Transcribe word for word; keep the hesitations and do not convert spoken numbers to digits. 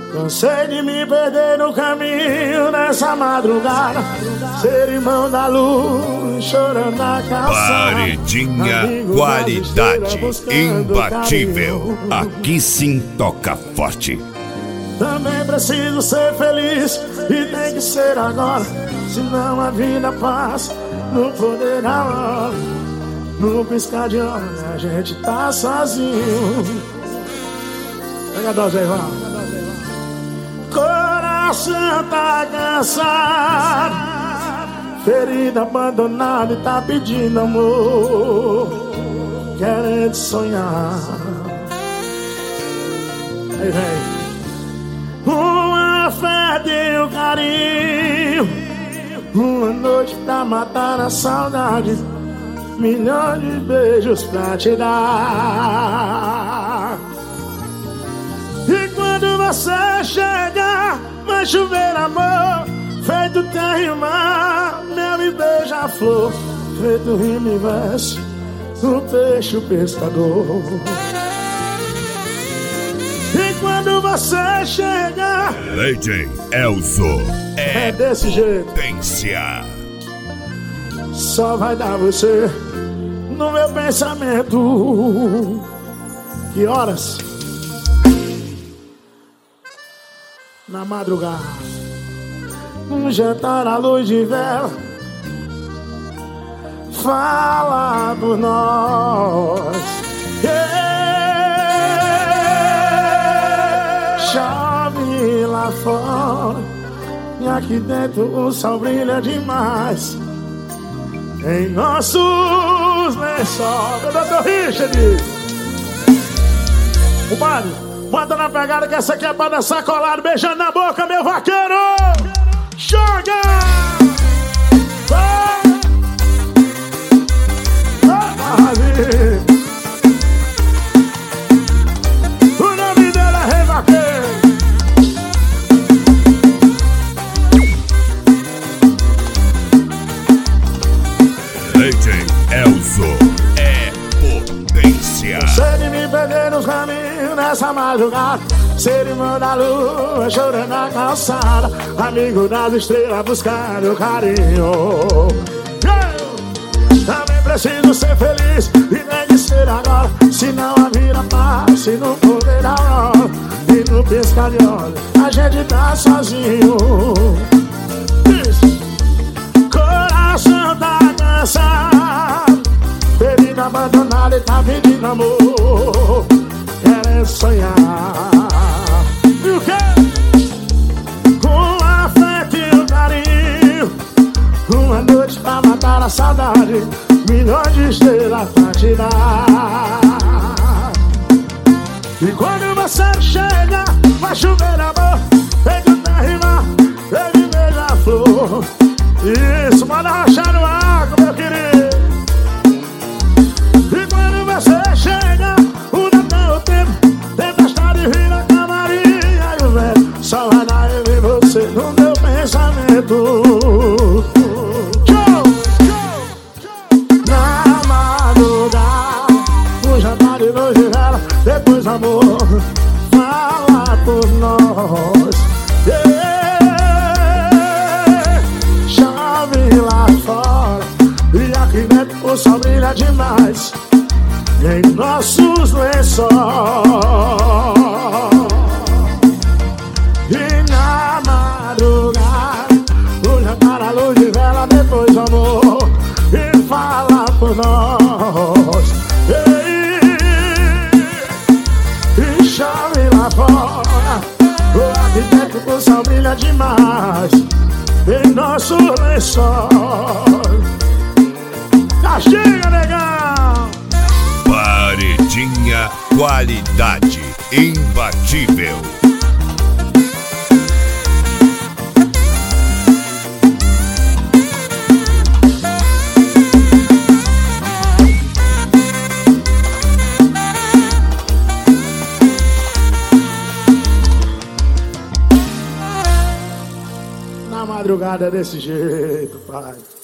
Cansei de me perder no caminho nessa madrugada, ser irmão da luz, chorando na calçada. Paredinha, qualidade imbatível. Aqui sim toca forte. Também preciso ser feliz e tem que ser agora, senão a vida passa no poder da hora. No piscar de olhos a gente tá sozinho. Pega a dose aí, vai. Coração tá cansado, ferida abandonada e tá pedindo amor, querendo sonhar. Aí vem uma fé e um carinho, uma noite pra matar a saudade, milhões de beijos pra te dar. E quando você chegar, vai chover amor, feito terra e mar, mel e beija-flor, feito rima e verso, o peixe o pescador. E quando você chegar, Lady Elzo é, é desse jeito, potência. Só vai dar você no meu pensamento. Que horas? Na madrugada, um jantar à luz de vela, fala por nós. Yeah. Chove lá fora e aqui dentro o sol brilha demais em nossos lençóis. Meu doutor Richard, o Mário, bota na pegada que essa aqui é pra dançar colado, beijando na boca, meu vaqueiro! Joga! Vai! Vai! O nome dele é Rei Vaqueiro. Lady Elzo é potência. Sei de me perder nos caminhos nessa madrugada, ser irmão da lua, chorando na calçada, amigo das estrelas, buscando carinho. Eu também preciso ser feliz e tem que ser agora, senão a vida passa e não poder dar hora. E no piscar de olhos a gente tá sozinho. Isso. Coração tá cansado, ferida abandonada e tá pedindo amor, querendo sonhar. E o quê? Com afeto e um carinho, uma noite pra matar a saudade, milhões de estrelas pra te dar. E quando você chega, vai chover amor, feito terra e mar, vem beija-flor. Isso, manda rachar no arco, meu querido. E quando você chega, o Natal o tempo, tempestade vira camarinha e o vento só vai dar eu e você no meu pensamento. Show, show, show. Na madrugada, um jantar de luz de vela, depois amor, fala por nós. Yeah. Chove lá fora e aqui dentro o sol brilha demais em nossos lençóis. E na madrugada, o jantar à luz de vela, depois amor, e fala por nós. E, e chove lá fora, aqui dentro o sol brilha demais em nossos lençóis. Castiga, negão! Paredinha, qualidade imbatível. Na madrugada é desse jeito, pai.